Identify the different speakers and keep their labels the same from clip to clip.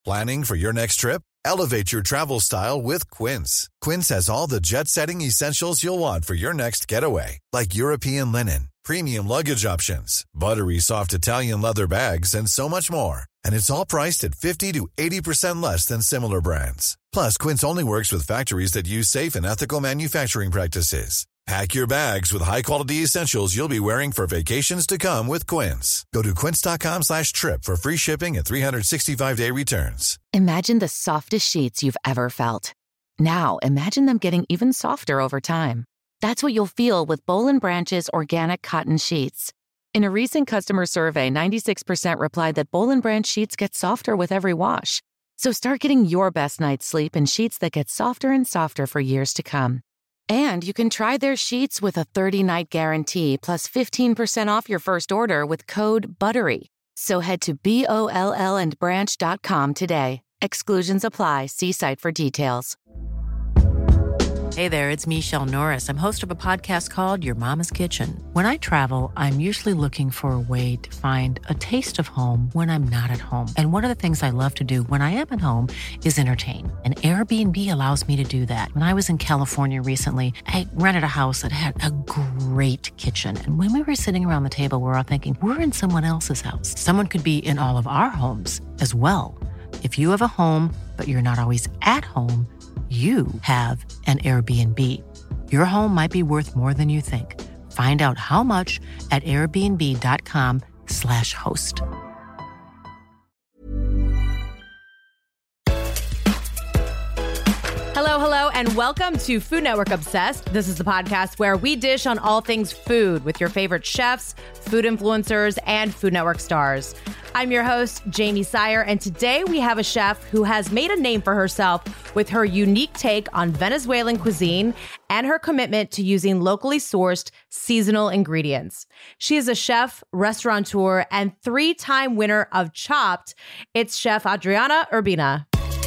Speaker 1: Planning for your next trip? Elevate your travel style with Quince. Quince has all the jet-setting essentials you'll want for your next getaway, like European linen, premium luggage options, buttery soft Italian leather bags, and so much more. And it's all priced at 50 to 80% less than similar brands. Plus, Quince only works with factories that use safe and ethical manufacturing practices. Pack your bags with high-quality essentials you'll be wearing for vacations to come with Quince. Go to quince.com/trip for free shipping and 365-day returns.
Speaker 2: Imagine the softest sheets you've ever felt. Now, imagine them getting even softer over time. That's what you'll feel with Boll & Branch's organic cotton sheets. In a recent customer survey, 96% replied that Boll & Branch sheets get softer with every wash. So start getting your best night's sleep in sheets that get softer and softer for years to come. And you can try their sheets with a 30-night guarantee plus 15% off your first order with code BUTTERY. So head to BOLLandbranch.com today. Exclusions apply. See site for details.
Speaker 3: Hey there, it's Michelle Norris. I'm host of a podcast called Your Mama's Kitchen. When I travel, I'm usually looking for a way to find a taste of home when I'm not at home. And one of the things I love to do when I am at home is entertain. And Airbnb allows me to do that. When I was in California recently, I rented a house that had a great kitchen. And when we were sitting around the table, we were all thinking, we're in someone else's house. Someone could be in all of our homes as well. If you have a home, but you're not always at home, you have an Airbnb. Your home might be worth more than you think. Find out how much at airbnb.com/host.
Speaker 4: Hello, and welcome to Food Network Obsessed. This is the podcast where we dish on all things food with your favorite chefs, food influencers, and Food Network stars. I'm your host, Jamie Sire, and today we have a chef who has made a name for herself with her unique take on Venezuelan cuisine and her commitment to using locally sourced seasonal ingredients. She is a chef, restaurateur, and 3-time winner of Chopped. It's Chef Adriana Urbina.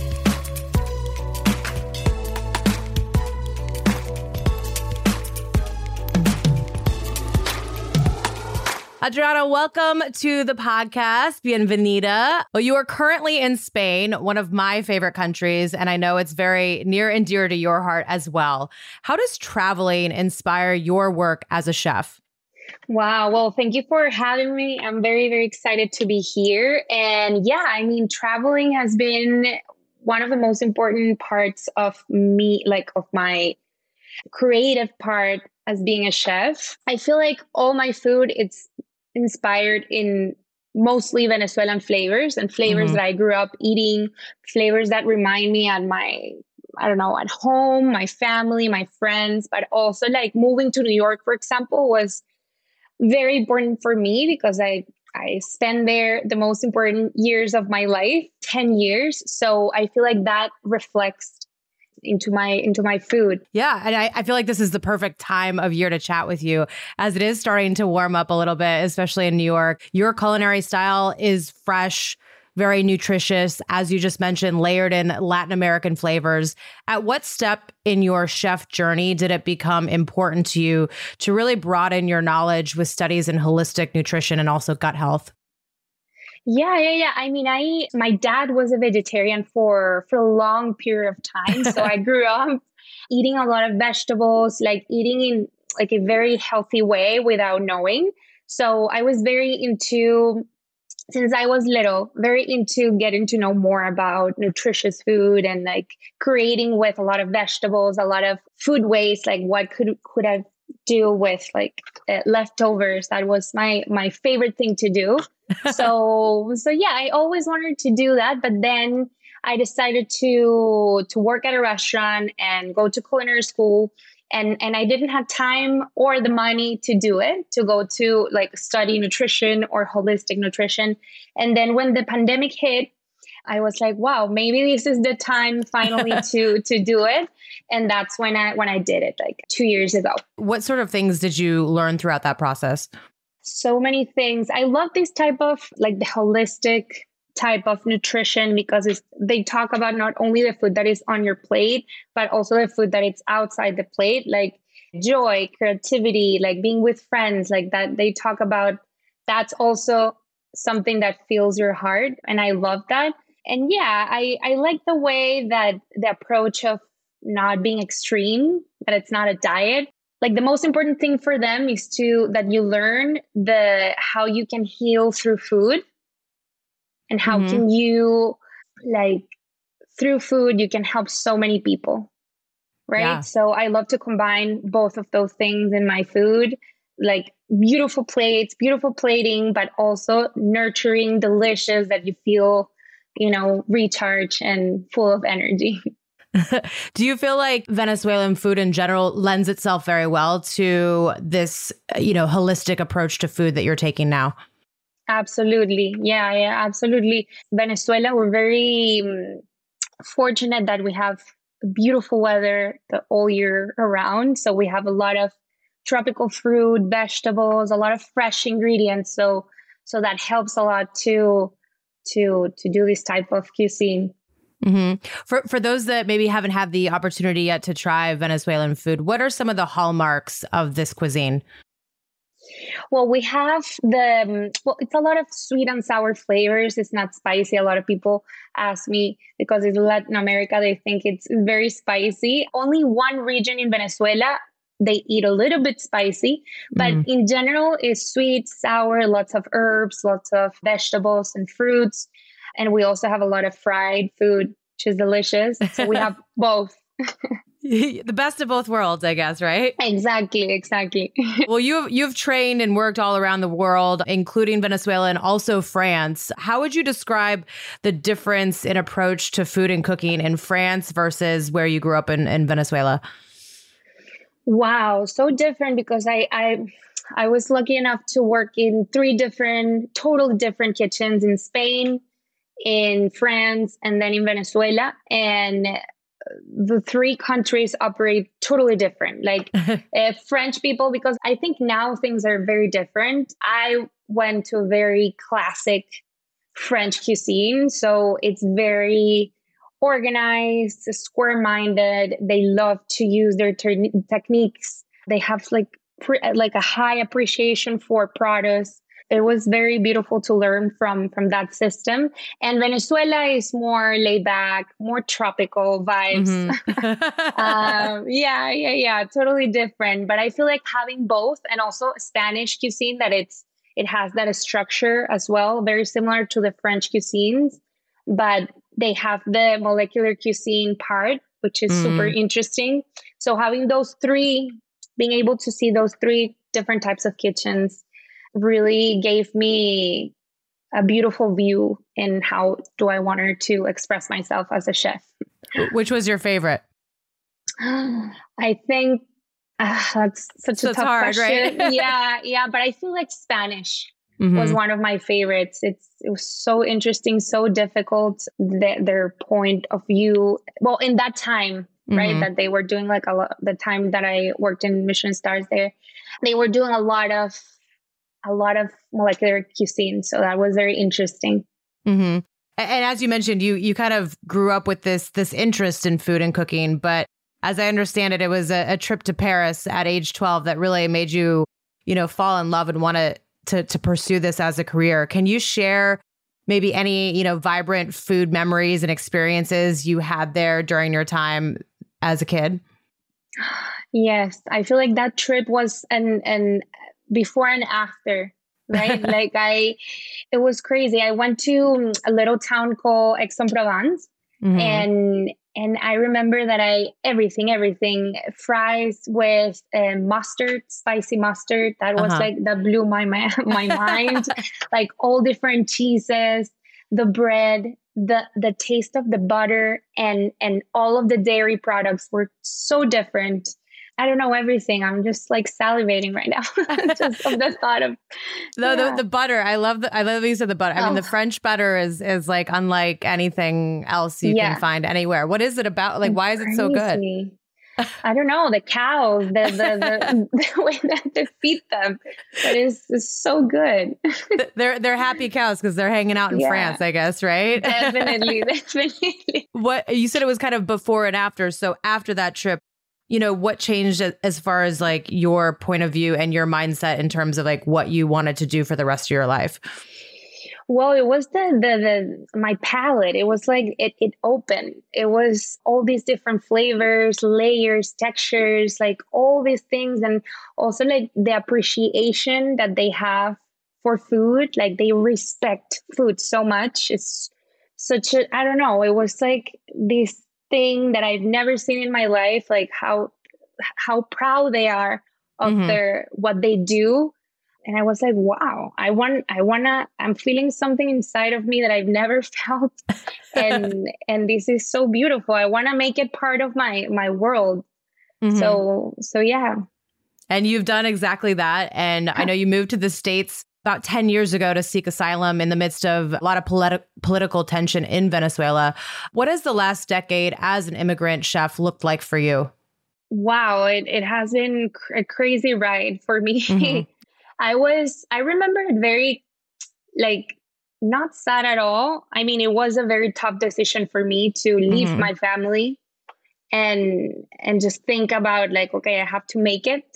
Speaker 4: Adriana, welcome to the podcast. Bienvenida. Well, you are currently in Spain, one of my favorite countries, and I know it's very near and dear to your heart as well. How does traveling inspire your work as a chef?
Speaker 5: Wow. Well, thank you for having me. I'm very, very excited to be here. And yeah, I mean, traveling has been one of the most important parts of me, like of my creative part as being a chef. I feel like all my food, it's inspired in mostly Venezuelan flavors and flavors that I grew up eating, flavors that remind me at at home, my family, my friends, but also like moving to New York, for example, was very important for me because I spent there the most important years of my life, 10 years. So I feel like that reflects into my food.
Speaker 4: Yeah. And I feel like this is the perfect time of year to chat with you as it is starting to warm up a little bit, especially in New York. Your culinary style is fresh, very nutritious, as you just mentioned, layered in Latin American flavors. At what step in your chef journey did it become important to you to really broaden your knowledge with studies in holistic nutrition and also gut health?
Speaker 5: Yeah. I mean, my dad was a vegetarian for a long period of time. So I grew up eating a lot of vegetables, like eating in like a very healthy way without knowing. So I was since I was little, very into getting to know more about nutritious food and like creating with a lot of vegetables, a lot of food waste, like what could I do with like leftovers. That was my favorite thing to do. So yeah, I always wanted to do that. But then I decided to work at a restaurant and go to culinary school. And I didn't have time or the money to do it, to go to like study nutrition or holistic nutrition. And then when the pandemic hit, I was like, wow, maybe this is the time finally to do it. And that's when I did it like 2 years ago.
Speaker 4: What sort of things did you learn throughout that process?
Speaker 5: So many things. I love this type of like the holistic type of nutrition because they talk about not only the food that is on your plate, but also the food that is outside the plate, like joy, creativity, like being with friends, like that. They talk about that's also something that fills your heart. And I love that. yeah, I like the way that the approach of not being extreme, that it's not a diet. Like the most important thing for them is that you learn how you can heal through food, and how can you, like, through food, you can help so many people. Right. Yeah. So I love to combine both of those things in my food, like beautiful plates, beautiful plating, but also nurturing, delicious, that you feel, recharged and full of energy.
Speaker 4: Do you feel like Venezuelan food in general lends itself very well to this, holistic approach to food that you're taking now?
Speaker 5: Absolutely. Yeah, absolutely. Venezuela, we're very fortunate that we have beautiful weather all year around. So we have a lot of tropical fruit, vegetables, a lot of fresh ingredients. So that helps a lot to do this type of cuisine.
Speaker 4: Mm-hmm. For those that maybe haven't had the opportunity yet to try Venezuelan food, what are some of the hallmarks of this cuisine?
Speaker 5: Well, we have it's a lot of sweet and sour flavors. It's not spicy. A lot of people ask me, because it's Latin America, they think it's very spicy. Only one region in Venezuela, they eat a little bit spicy, but in general, it's sweet, sour, lots of herbs, lots of vegetables and fruits. And we also have a lot of fried food, which is delicious. So we have both.
Speaker 4: The best of both worlds, I guess, right?
Speaker 5: Exactly.
Speaker 4: Well, you've trained and worked all around the world, including Venezuela and also France. How would you describe the difference in approach to food and cooking in France versus where you grew up in Venezuela?
Speaker 5: Wow, so different, because I was lucky enough to work in 3 totally different kitchens in Spain, in France, and then in Venezuela. And the 3 countries operate totally different. Like French people, because I think now things are very different. I went to a very classic French cuisine. So it's very organized, square-minded. They love to use their techniques. They have like a high appreciation for produce. It was very beautiful to learn from that system. And Venezuela is more laid back, more tropical vibes. Yeah, totally different. But I feel like having both, and also Spanish cuisine, that it has that structure as well, very similar to the French cuisines, but they have the molecular cuisine part, which is super interesting. So having those 3, being able to see those 3 different types of kitchens really gave me a beautiful view in how do I want her to express myself as a chef.
Speaker 4: Which was your favorite?
Speaker 5: I think that's such a tough question. Right? Yeah. But I feel like Spanish was one of my favorites. It was so interesting, so difficult. Their point of view. Well, in that time, right, that they were doing like the time that I worked in Michelin stars there, they were doing a lot of molecular cuisine. So that was very interesting.
Speaker 4: Mm-hmm. And as you mentioned, you kind of grew up with this interest in food and cooking, but as I understand it, it was a trip to Paris at age 12 that really made you, fall in love and want to pursue this as a career. Can you share maybe any, vibrant food memories and experiences you had there during your time as a kid?
Speaker 5: Yes, I feel like that trip was an before and after, right? Like it was crazy. I went to a little town called Aix-en-Provence, and I remember that everything fries with mustard, spicy mustard. That was that blew my mind. Like all different cheeses, the bread, the taste of the butter, and all of the dairy products were so different. I don't know everything. I'm just like salivating right now, just of the thought of
Speaker 4: the butter. I love that you said the butter. I mean, the French butter is like unlike anything else you can find anywhere. What is it about? Like, why is it so good?
Speaker 5: I don't know. The cows, the way that they feed them, but it's so good.
Speaker 4: They're happy cows because they're hanging out in France, I guess, right?
Speaker 5: Definitely.
Speaker 4: What you said, it was kind of before and after. So after that trip, what changed as far as like your point of view and your mindset in terms of like what you wanted to do for the rest of your life?
Speaker 5: Well, it was the my palate. It was like it opened. It was all these different flavors, layers, textures, like all these things, and also like the appreciation that they have for food. Like they respect food so much. It's such a, I don't know. It was like this thing that I've never seen in my life. Like how proud they are of their what they do. And I was like, wow, I'm feeling something inside of me that I've never felt. And this is so beautiful. I want to make it part of my world. So yeah.
Speaker 4: And you've done exactly that. And I know you moved to the States about 10 years ago to seek asylum in the midst of a lot of political tension in Venezuela. What has the last decade as an immigrant chef looked like for you?
Speaker 5: Wow, it has been a crazy ride for me. I remember it very, like, not sad at all. I mean, it was a very tough decision for me to leave my family and just think about like, okay, I have to make it,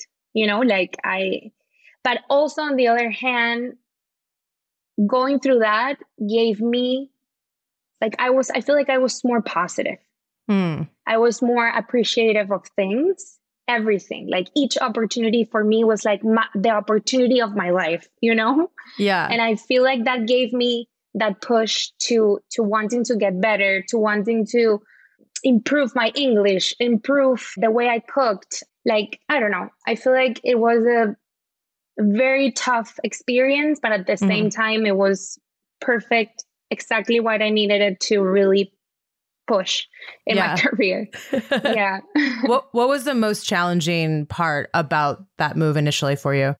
Speaker 5: but also on the other hand, going through that gave me, like, I feel like I was more positive. I was more appreciative of things. Everything, like each opportunity for me was like the opportunity of my life, Yeah. And I feel like that gave me that push to wanting to get better, to wanting to improve my English, improve the way I cooked. Like, I don't know. I feel like it was a very tough experience, but at the same time, it was perfect, exactly what I needed it to really push in my career. Yeah.
Speaker 4: What was the most challenging part about that move initially for you?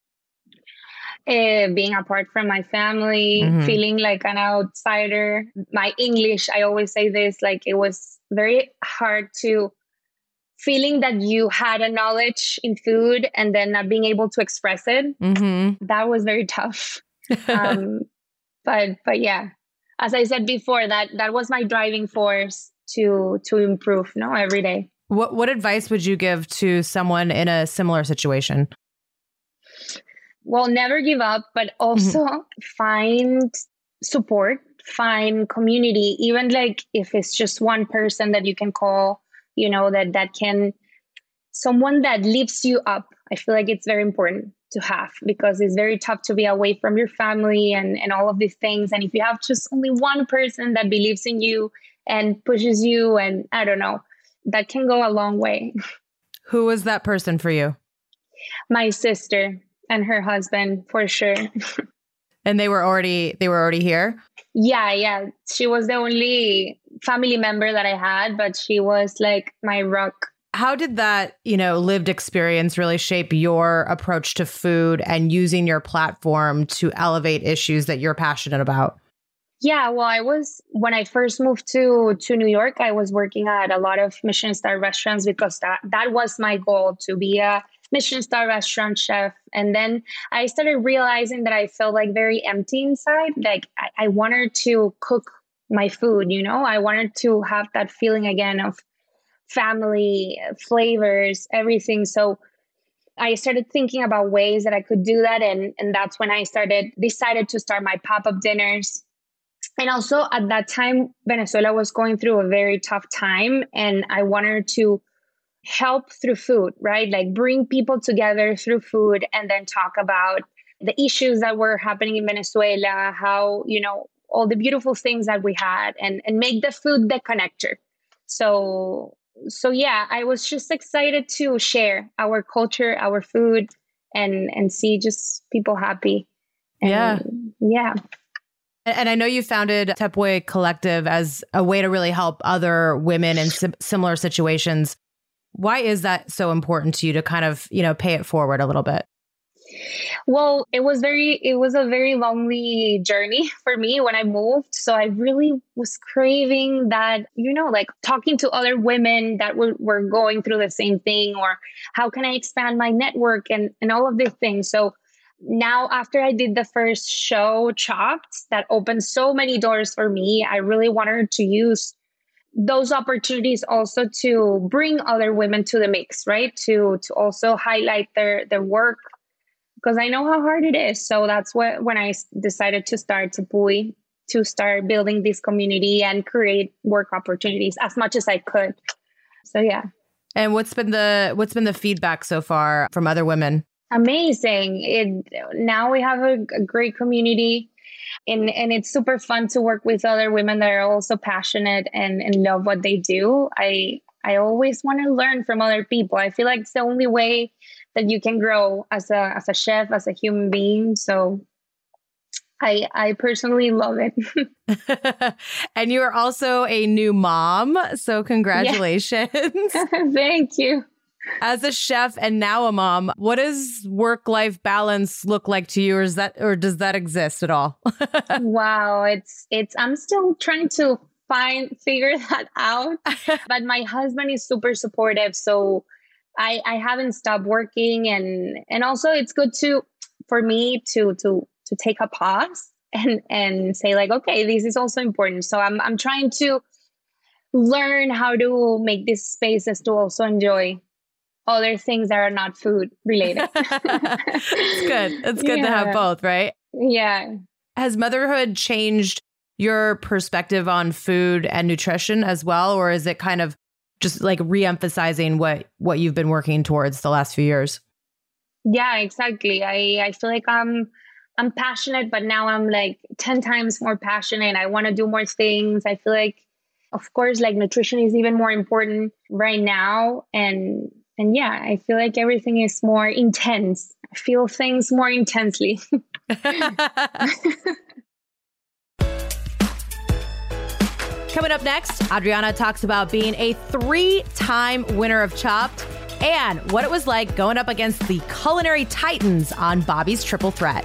Speaker 5: Being apart from my family, feeling like an outsider. My English, I always say this, like it was very hard to feeling that you had a knowledge in food and then not being able to express it. That was very tough. But yeah, as I said before, that was my driving force to improve, every day.
Speaker 4: What advice would you give to someone in a similar situation?
Speaker 5: Well, never give up, but also find support, find community, even like if it's just one person that you can call, that can, someone that lifts you up. I feel like it's very important to have because it's very tough to be away from your family and all of these things. And if you have just only one person that believes in you and pushes you, and I don't know, that can go a long way.
Speaker 4: Who was that person for you?
Speaker 5: My sister and her husband, for sure.
Speaker 4: And they were already here?
Speaker 5: Yeah. She was the only family member that I had, but she was like my rock.
Speaker 4: How did that, lived experience really shape your approach to food and using your platform to elevate issues that you're passionate about?
Speaker 5: Yeah, well, when I first moved to New York, I was working at a lot of Michelin star restaurants because that was my goal, to be a Michelin star restaurant chef. And then I started realizing that I felt like very empty inside. Like I wanted to cook my food, I wanted to have that feeling again of family, flavors, everything. So I started thinking about ways that I could do that. And that's when I decided to start my pop-up dinners. And also at that time, Venezuela was going through a very tough time and I wanted to help through food, right? Like bring people together through food and then talk about the issues that were happening in Venezuela, how, all the beautiful things that we had and make the food the connector. So yeah, I was just excited to share our culture, our food and see just people happy. And, yeah.
Speaker 4: And I know you founded Tepui Collective as a way to really help other women in similar situations. Why is that so important to you to kind of, pay it forward a little bit?
Speaker 5: Well, it was a very lonely journey for me when I moved. So I really was craving that, like talking to other women that were going through the same thing, or how can I expand my network and all of these things. So now, after I did the first show, Chopped, that opened so many doors for me, I really wanted to use those opportunities also to bring other women to the mix, right? To also highlight their work, because I know how hard it is. So that's when I decided to start Tepui. to start building this community and create work opportunities as much as I could. So yeah.
Speaker 4: And what's been the feedback so far from other women?
Speaker 5: Amazing. Now we have a great community, and it's super fun to work with other women that are also passionate and love what they do. I always want to learn from other people. I feel like it's the only way that you can grow as a chef, as a human being. So I personally love it.
Speaker 4: And you are also a new mom. So congratulations.
Speaker 5: Yeah. Thank you.
Speaker 4: As a chef and now a mom, what does work-life balance look like to you, or does that exist at all?
Speaker 5: Wow, it's I'm still trying to figure that out. But my husband is super supportive, so I haven't stopped working, and also it's good for me to take a pause and say like, okay, this is also important. So I'm trying to learn how to make these spaces to also enjoy other things that are not food related.
Speaker 4: It's good. It's good to have both, right?
Speaker 5: Yeah.
Speaker 4: Has motherhood changed your perspective on food and nutrition as well? Or is it kind of just like re-emphasizing what you've been working towards the last few years?
Speaker 5: Yeah, exactly. I feel like I'm passionate, but now I'm like 10 times more passionate. I want to do more things. I feel like, of course, like nutrition is even more important right now. And yeah, I feel like everything is more intense. I feel things more intensely.
Speaker 4: Coming up next, Adriana talks about being a 3-time winner of Chopped and what it was like going up against the culinary titans on Bobby's Triple Threat.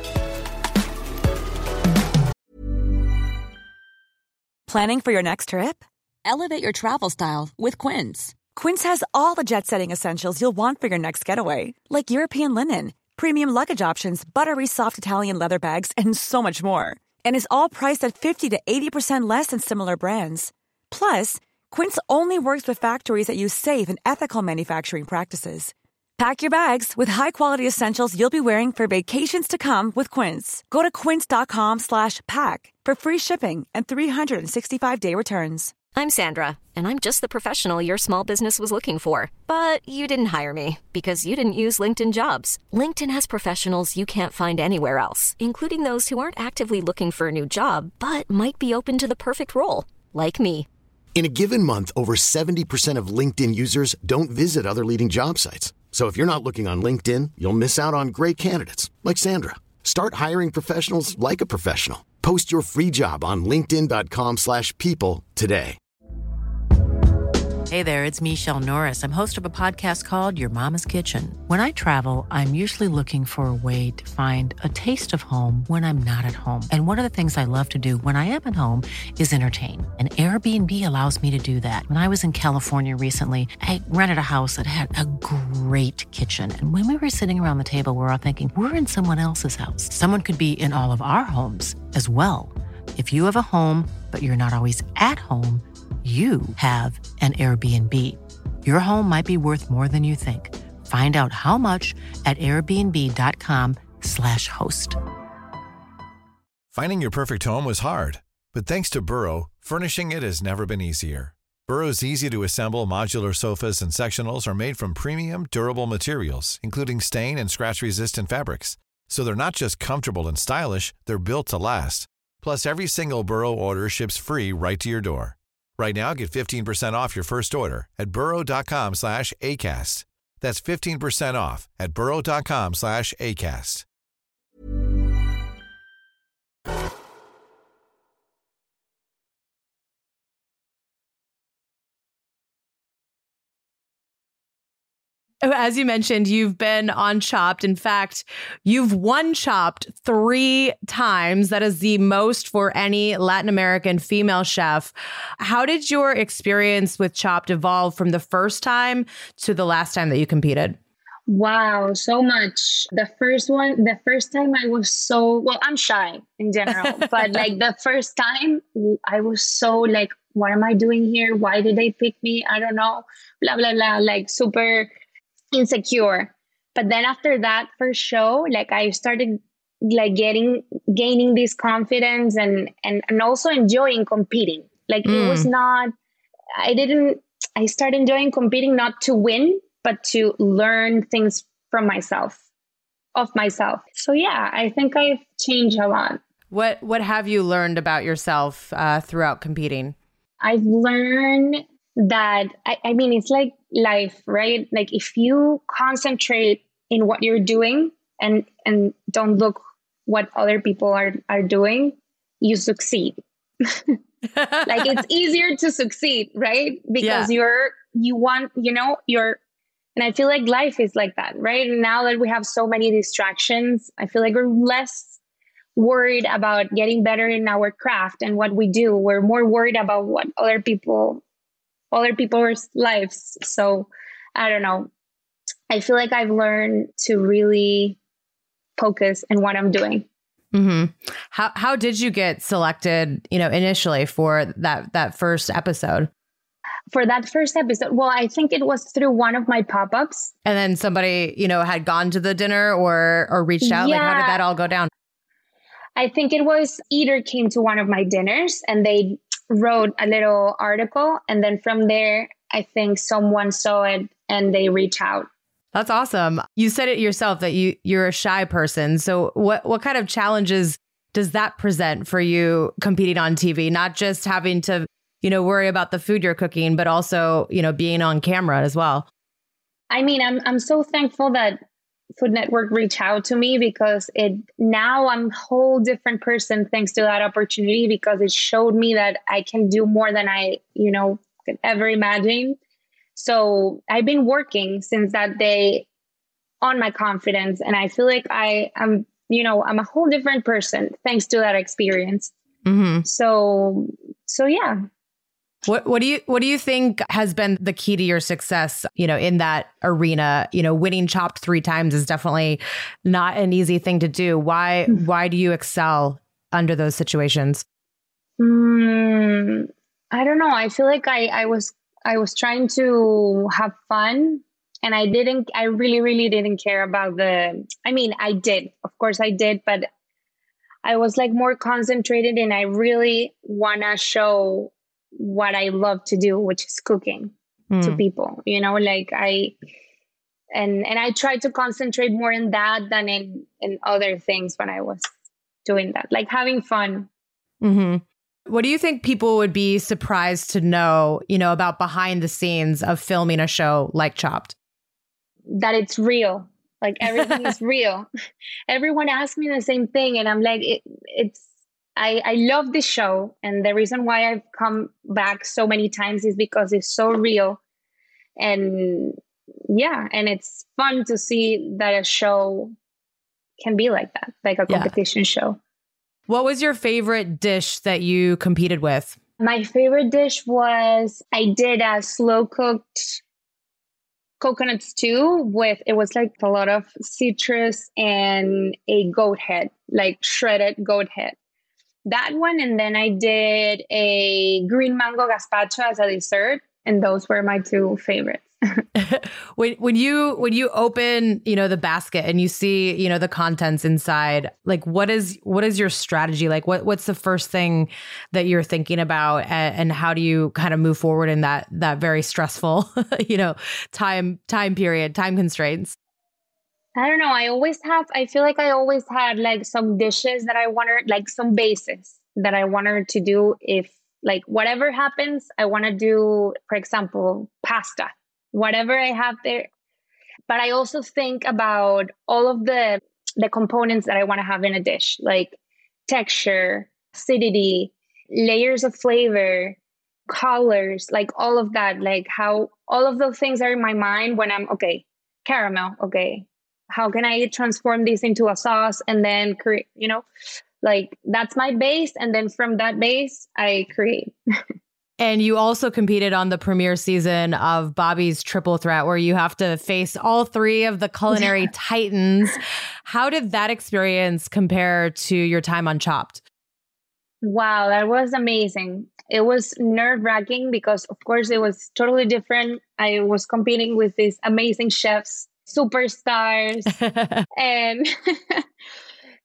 Speaker 6: Planning for your next trip? Elevate your travel style with Quince. Quince has all the jet-setting essentials you'll want for your next getaway, like European linen, premium luggage options, buttery soft Italian leather bags, and so much more. And is all priced at 50 to 80% less than similar brands. Plus, Quince only works with factories that use safe and ethical manufacturing practices. Pack your bags with high-quality essentials you'll be wearing for vacations to come with Quince. Go to quince.com/pack for free shipping and 365-day returns.
Speaker 7: I'm Sandra, and I'm just the professional your small business was looking for. But you didn't hire me because you didn't use LinkedIn Jobs. LinkedIn has professionals you can't find anywhere else, including those who aren't actively looking for a new job, but might be open to the perfect role, like me.
Speaker 8: In a given month, over 70% of LinkedIn users don't visit other leading job sites. So if you're not looking on LinkedIn, you'll miss out on great candidates like Sandra. Start hiring professionals like a professional. Post your free job on linkedin.com/people today.
Speaker 3: Hey there, it's Michelle Norris. I'm host of a podcast called Your Mama's Kitchen. When I travel, I'm usually looking for a way to find a taste of home when I'm not at home. And one of the things I love to do when I am at home is entertain. And Airbnb allows me to do that. When I was in California recently, I rented a house that had a great kitchen. And when we were sitting around the table, we're all thinking, we're in someone else's house. Someone could be in all of our homes as well. If you have a home, but you're not always at home, you have an Airbnb. Your home might be worth more than you think. Find out how much at airbnb.com/host.
Speaker 9: Finding your perfect home was hard, but thanks to Burrow, furnishing it has never been easier. Burrow's easy-to-assemble modular sofas and sectionals are made from premium, durable materials, including stain and scratch-resistant fabrics. So they're not just comfortable and stylish, they're built to last. Plus, every single Burrow order ships free right to your door. Right now, get 15% off your first order at burrow.com/ACAST. That's 15% off at burrow.com/ACAST.
Speaker 4: As you mentioned, you've been on Chopped. In fact, you've won Chopped 3 times. That is the most for any Latin American female chef. How did your experience with Chopped evolve from the first time to the last time that you competed?
Speaker 5: Wow, so much. The first time I was I'm shy in general, but like the first time I was so like, what am I doing here? Why did they pick me? I don't know, blah, blah, blah, like super insecure. But then after that first show, like I started like gaining this confidence and also enjoying competing. Like it was not, I started enjoying competing not to win, but to learn things from myself. So yeah, I think I've changed a lot.
Speaker 4: What have you learned about yourself throughout competing?
Speaker 5: I've learned that, I mean, it's like life, right? Like if you concentrate in what you're doing and don't look what other people are doing, you succeed. Like it's easier to succeed, right? Because and I feel like life is like that, right? Now that we have so many distractions, I feel like we're less worried about getting better in our craft and what we do. We're more worried about what other people's lives. So I don't know. I feel like I've learned to really focus on what I'm doing.
Speaker 4: Mm-hmm. How did you get selected, initially for that first episode?
Speaker 5: For that first episode, well, I think it was through one of my pop-ups.
Speaker 4: And then somebody, had gone to the dinner or reached out.
Speaker 5: Yeah.
Speaker 4: Like, how did that all go down?
Speaker 5: I think it was Eater came to one of my dinners and they wrote a little article. And then from there, I think someone saw it and they reached out.
Speaker 4: That's awesome. You said it yourself that you're a shy person. So what kind of challenges does that present for you competing on TV? Not just having to, worry about the food you're cooking, but also, being on camera as well.
Speaker 5: I mean, I'm so thankful that Food Network reached out to me because now I'm a whole different person thanks to that opportunity, because it showed me that I can do more than I, could ever imagine. So I've been working since that day on my confidence. And I feel like I'm a whole different person thanks to that experience.
Speaker 4: Mm-hmm.
Speaker 5: So yeah.
Speaker 4: What do you think has been the key to your success, in that arena? Winning Chopped 3 times is definitely not an easy thing to do. Why do you excel under those situations?
Speaker 5: I don't know. I feel like I was trying to have fun, and I really, really didn't care about I did, of course I did, but I was like more concentrated, and I really want to show what I love to do, which is cooking to people, I tried to concentrate more in that than in other things when I was doing that, like having fun.
Speaker 4: Mm-hmm. What do you think people would be surprised to know, about behind the scenes of filming a show like Chopped?
Speaker 5: That it's real. Like everything is real. Everyone asks me the same thing. And I'm like, I love this show. And the reason why I've come back so many times is because it's so real. And yeah, and it's fun to see that a show can be like that, like a competition show.
Speaker 4: What was your favorite dish that you competed with?
Speaker 5: My favorite dish was, I did a slow cooked coconut stew it was like a lot of citrus and a goat head, like shredded goat head. That one. And then I did a green mango gazpacho as a dessert. And those were my 2 favorites.
Speaker 4: When you open, the basket and you see, the contents inside, like what is your strategy? Like what's the first thing that you're thinking about, and how do you kind of move forward in that very stressful, time period, time constraints?
Speaker 5: I don't know. I feel like I always had like some dishes that I wanted, like some bases that I wanted to do. If like whatever happens, I want to do, for example, pasta, whatever I have there. But I also think about all of the components that I want to have in a dish, like texture, acidity, layers of flavor, colors, like all of that, like how all of those things are in my mind when I'm, okay, caramel, okay, how can I transform this into a sauce and then create, like that's my base. And then from that base, I create.
Speaker 4: And you also competed on the premiere season of Bobby's Triple Threat, where you have to face all 3 of the culinary titans. How did that experience compare to your time on Chopped?
Speaker 5: Wow, that was amazing. It was nerve-wracking because, of course, it was totally different. I was competing with these amazing chefs, superstars, and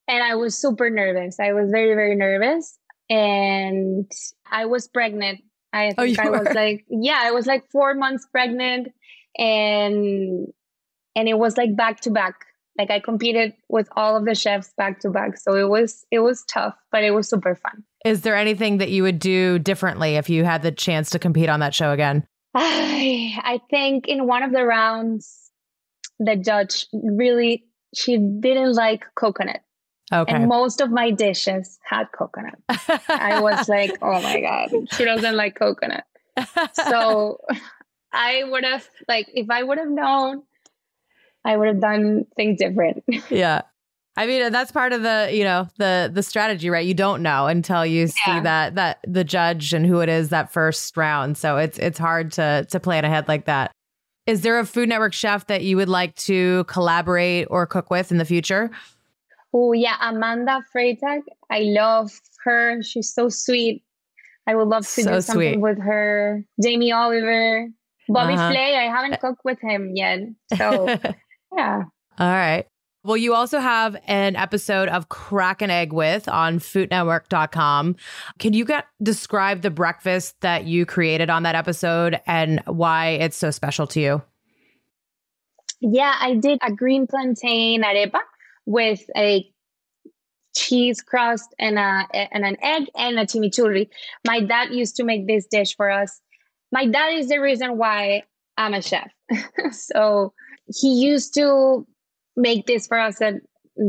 Speaker 5: And I was super nervous. I was very, very nervous. And I was pregnant. I think I was like 4 months pregnant. And it was like back to back. Like I competed with all of the chefs back to back. So it was tough, but it was super fun.
Speaker 4: Is there anything that you would do differently if you had the chance to compete on that show again?
Speaker 5: I think in one of the rounds, the judge she didn't like coconut.
Speaker 4: Okay.
Speaker 5: And most of my dishes had coconut. I was like, oh my God, she doesn't like coconut. So I would have, like, if I would have known, I would have done things different.
Speaker 4: Yeah. I mean, that's part of the strategy, right? You don't know until you see that the judge and who it is that first round. So it's hard to plan ahead like that. Is there a Food Network chef that you would like to collaborate or cook with in the future?
Speaker 5: Oh, yeah. Amanda Freitag. I love her. She's so sweet. I would love to do something with her. Jamie Oliver. Bobby Flay. I haven't cooked with him yet. So, yeah.
Speaker 4: All right. Well, you also have an episode of Crack an Egg With on foodnetwork.com. Can you describe the breakfast that you created on that episode and why it's so special to you?
Speaker 5: Yeah, I did a green plantain arepa with a cheese crust and an egg and a chimichurri. My dad used to make this dish for us. My dad is the reason why I'm a chef. So he used to make this for us at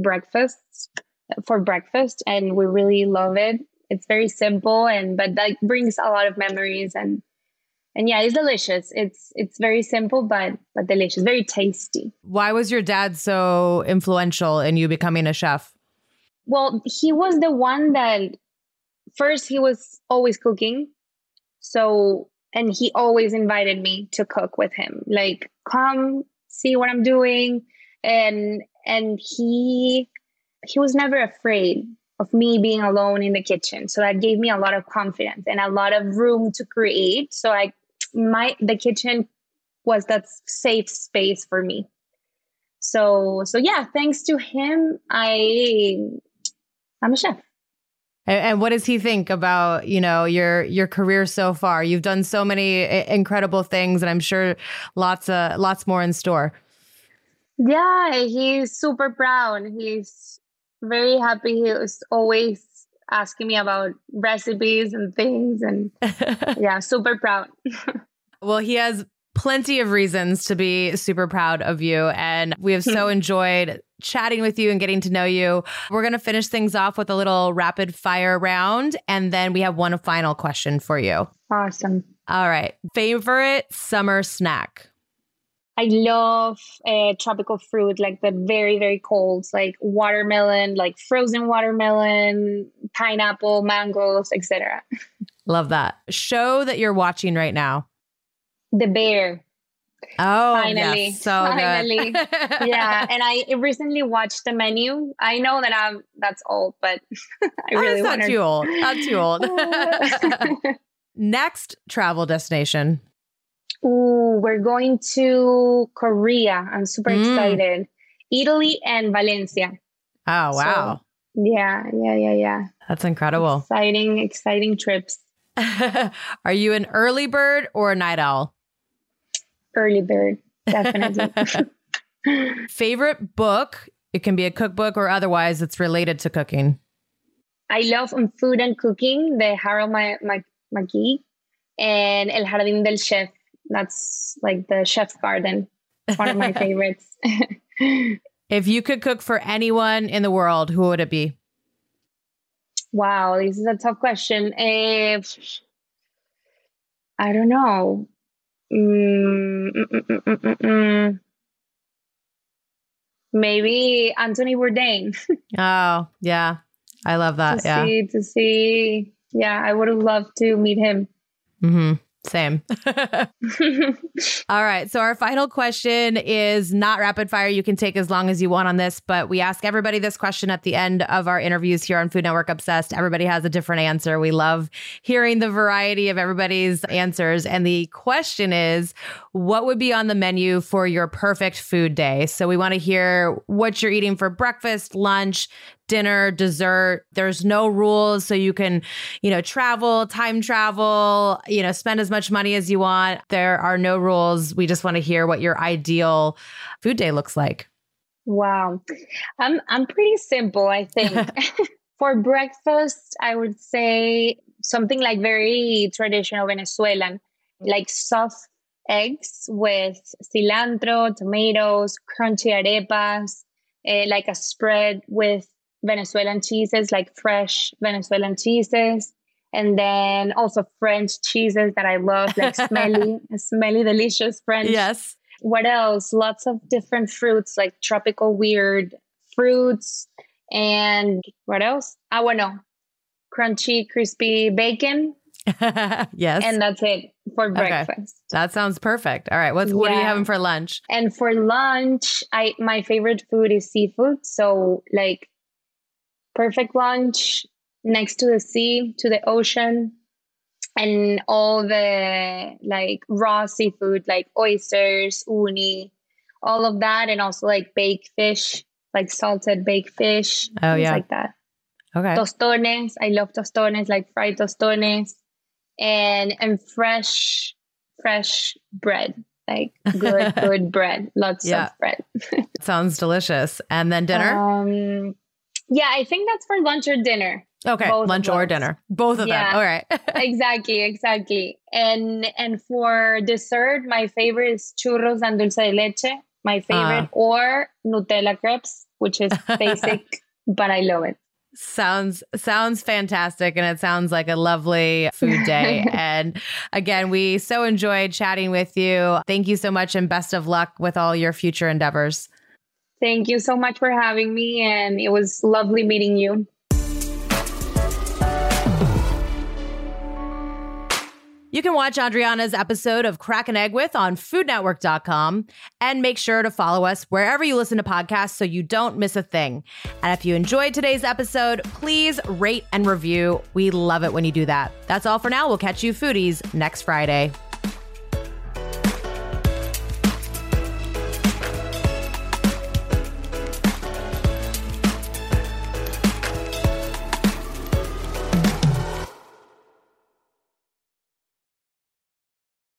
Speaker 5: for breakfast, and we really love it. It's very simple, but that brings a lot of memories, and yeah, it's delicious. It's very simple, but delicious, very tasty.
Speaker 4: Why was your dad so influential in you becoming a chef?
Speaker 5: Well, he was the one that first he was always cooking. So, and he always invited me to cook with him, like, come see what I'm doing. And he was never afraid of me being alone in the kitchen. So that gave me a lot of confidence and a lot of room to create. So the kitchen was that safe space for me. So yeah, thanks to him, I'm a chef.
Speaker 4: And what does he think about, your career so far? You've done so many incredible things, and I'm sure lots more in store.
Speaker 5: Yeah, he's super proud. He's very happy. He was always asking me about recipes and things, and yeah, super proud.
Speaker 4: Well, he has plenty of reasons to be super proud of you, and we have so enjoyed chatting with you and getting to know you. We're going to finish things off with a little rapid fire round, and then we have one final question for you.
Speaker 5: Awesome.
Speaker 4: All right. Favorite summer snack?
Speaker 5: I love tropical fruit, like the very, very cold, like watermelon, like frozen watermelon, pineapple, mangoes, etc.
Speaker 4: Love that. Show that you're watching right now.
Speaker 5: The Bear.
Speaker 4: Oh,
Speaker 5: finally.
Speaker 4: Yes, so
Speaker 5: finally.
Speaker 4: Good.
Speaker 5: Yeah. And I recently watched The Menu. I know that that's old, but I really want to.
Speaker 4: Not too old. Next travel destination.
Speaker 5: Ooh, we're going to Korea. I'm super excited. Italy and Valencia.
Speaker 4: Oh, wow.
Speaker 5: So, yeah.
Speaker 4: That's incredible.
Speaker 5: Exciting trips.
Speaker 4: Are you an early bird or a night owl?
Speaker 5: Early bird, definitely.
Speaker 4: Favorite book? It can be a cookbook or otherwise that's related to cooking.
Speaker 5: I love food and cooking, the Harold McGee and El Jardín del Chef. That's like the chef's garden. One of my favorites.
Speaker 4: If you could cook for anyone in the world, who would it be?
Speaker 5: Wow, this is a tough question. I don't know. Maybe Anthony Bourdain. Oh,
Speaker 4: yeah. I love that.
Speaker 5: To see. Yeah, I would have loved to meet him.
Speaker 4: Mm-hmm. Same. All right. So our final question is not rapid fire. You can take as long as you want on this, but we ask everybody this question at the end of our interviews here on Food Network Obsessed. Everybody has a different answer. We love hearing the variety of everybody's answers. And the question is, what would be on the menu for your perfect food day? So we want to hear what you're eating for breakfast, lunch, dinner, dessert. There's no rules. So you can, travel, time travel, spend as much money as you want. There are no rules. We just want to hear what your ideal food day looks like.
Speaker 5: Wow. I'm pretty simple, I think. For breakfast, I would say something like very traditional Venezuelan, like soft eggs with cilantro, tomatoes, crunchy arepas, like a spread with Venezuelan cheeses, like fresh Venezuelan cheeses. And then also French cheeses that I love, like smelly, delicious French.
Speaker 4: Yes.
Speaker 5: What else? Lots of different fruits, like tropical weird fruits. And what else? Crunchy, crispy bacon.
Speaker 4: Yes.
Speaker 5: And that's it for breakfast.
Speaker 4: Okay. That sounds perfect. All right. What are you having for lunch?
Speaker 5: And for lunch, my favorite food is seafood. So like perfect lunch next to the sea, to the ocean, and all the like raw seafood, like oysters, uni, all of that. And also like baked fish, like salted baked fish.
Speaker 4: Oh, yeah.
Speaker 5: Like that.
Speaker 4: Okay.
Speaker 5: Tostones. I love tostones, like fried tostones. And fresh bread, like good bread, lots of bread.
Speaker 4: Sounds delicious. And then dinner?
Speaker 5: I think that's for lunch or dinner.
Speaker 4: Okay,
Speaker 5: both
Speaker 4: lunch or dinner. Both of them. All right.
Speaker 5: Exactly. And for dessert, my favorite is churros and dulce de leche, my favorite, or Nutella crepes, which is basic, but I love it.
Speaker 4: Sounds fantastic. And it sounds like a lovely food day. And again, we so enjoyed chatting with you. Thank you so much and best of luck with all your future endeavors.
Speaker 5: Thank you so much for having me. And it was lovely meeting you.
Speaker 4: You can watch Adriana's episode of Crack an Egg With on foodnetwork.com and make sure to follow us wherever you listen to podcasts so you don't miss a thing. And if you enjoyed today's episode, please rate and review. We love it when you do that. That's all for now. We'll catch you foodies next Friday.